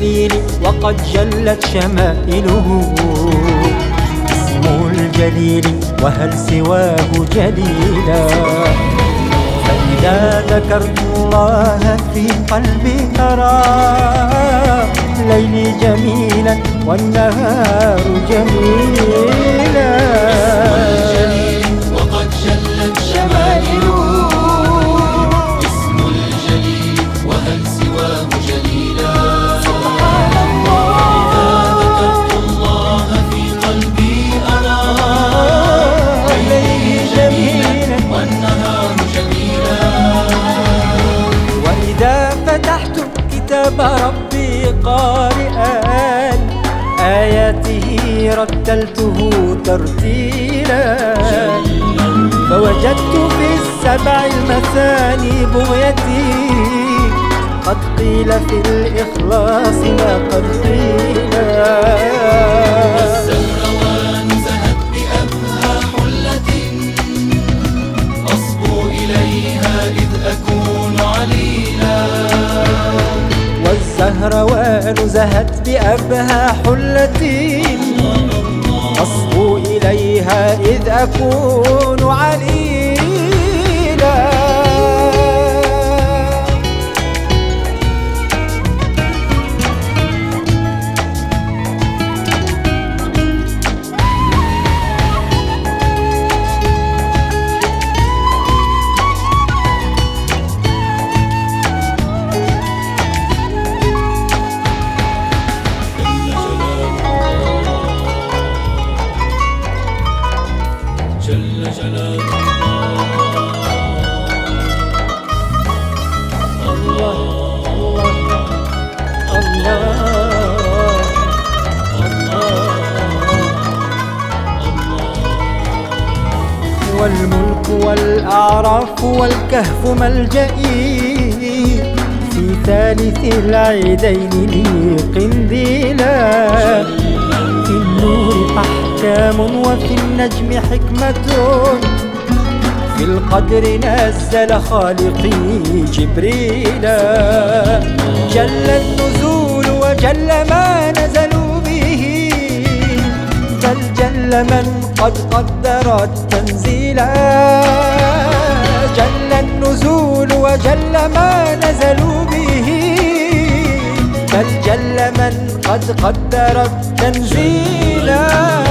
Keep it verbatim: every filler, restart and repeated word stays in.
الجليل وقد جلت شمائله. اسم الجليل وهل سواه جليلا؟ فإذا ذكرت الله في قلبي أرى ليلي جميلا والنهار جميلا. وقد جلت شمائله. اسم الجليل وهل سواه جليلا؟ سبحان الله. إذا ذكرت الله في قلبي أرى ليلي جميلا والنهار جميلا. وإذا فتحت كتاب ربي قارئا آياته رتلته ترتيلا. فوجدت في السبع المثاني بغيتي قد قيل في الإخلاص ما قد قيل. والزهروان زهت بأبهى حلة أصبو إليها إذ أكون عليلا. والزهروان زهت بأبهى حلة أصبو إليها إذ أكون عليلا. جل جلال الله الله والملك والأعراف والكهف ملجئي في ثالث العيدين لي قنديلا. في النور أحكام وفي النجم حكمة في القدر نزل خالقي جبريلا. جل النزول وجل ما نزلوا به بل جل من قد قدر التنزيلا. جل النزول وجل ما نزلوا به بل جل من قد قدر التنزيلا.